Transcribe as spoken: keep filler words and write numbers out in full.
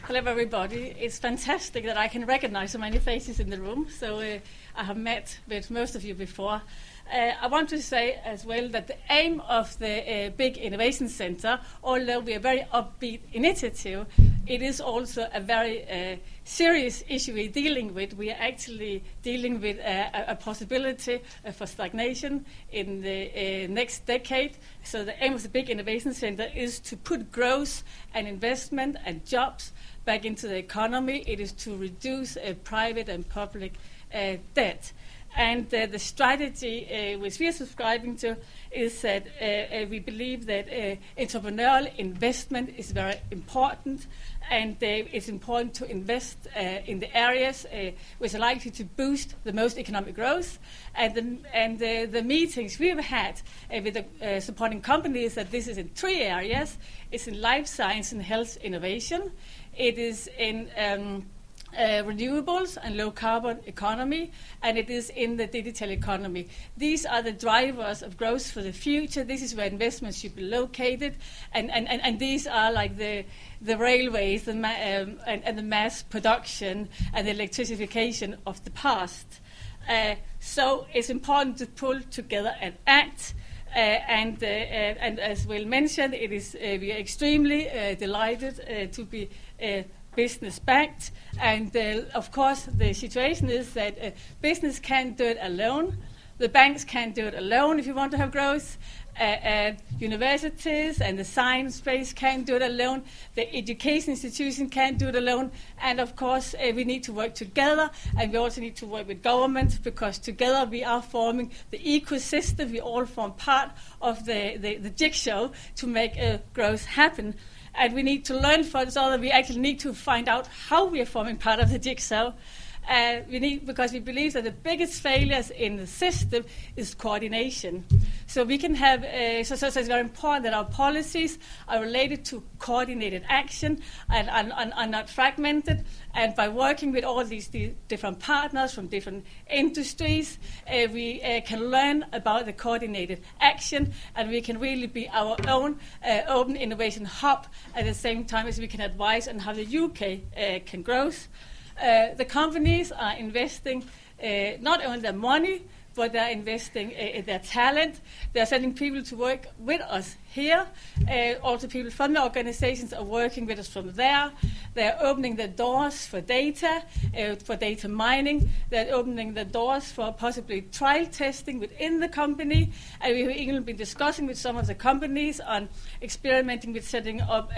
Hello, everybody. It's fantastic that I can recognize so many faces in the room. So uh, I have met with most of you before. Uh, I want to say as well that the aim of the uh, Big Innovation Center, although we are a very upbeat initiative, it is also a very uh, serious issue we're dealing with. We are actually dealing with uh, a, a possibility uh, for stagnation in the uh, next decade. So the aim of the Big Innovation Center is to put growth and investment and jobs back into the economy. It is to reduce uh, private and public uh, debt. And uh, the strategy uh, which we are subscribing to is that uh, uh, we believe that uh, entrepreneurial investment is very important, and uh, it's important to invest uh, in the areas uh, which are likely to boost the most economic growth. And the, and uh, the meetings we've had uh, with the uh, supporting companies, that this is in three areas. It's in life science and health innovation. It is in um, Uh, renewables and low-carbon economy, and it is in the digital economy. These are the drivers of growth for the future. This is where investments should be located, and, and, and, and these are like the the railways the ma- um, and, and the mass production and the electrification of the past. Uh, so it's important to pull together and act. Uh, and, uh, uh, and as Will mentioned, it is uh, we are extremely uh, delighted uh, to be Uh, business-backed, and uh, of course the situation is that uh, business can't do it alone. The banks can't do it alone if you want to have growth. Uh, uh, universities and the science space can't do it alone. The education institution can't do it alone. And of course uh, we need to work together, and we also need to work with government, because together we are forming the ecosystem. We all form part of the, the, the jigsaw to make uh, growth happen. And we need to learn from each other. We actually need to find out how we are forming part of the jigsaw. Uh, we need, because we believe that the biggest failures in the system is coordination. So we can have, uh, so, so, so it's very important that our policies are related to coordinated action and are not fragmented. And by working with all these di- different partners from different industries, uh, we uh, can learn about the coordinated action, and we can really be our own uh, open innovation hub at the same time as we can advise on how the U K uh, can grow. Uh, the companies are investing uh, not only their money, but they're investing uh, in their talent. They're sending people to work with us here. Uh, also, people from the organizations are working with us from there. They're opening the doors for data, uh, for data mining. They're opening the doors for possibly trial testing within the company. And we have even been discussing with some of the companies on experimenting with setting up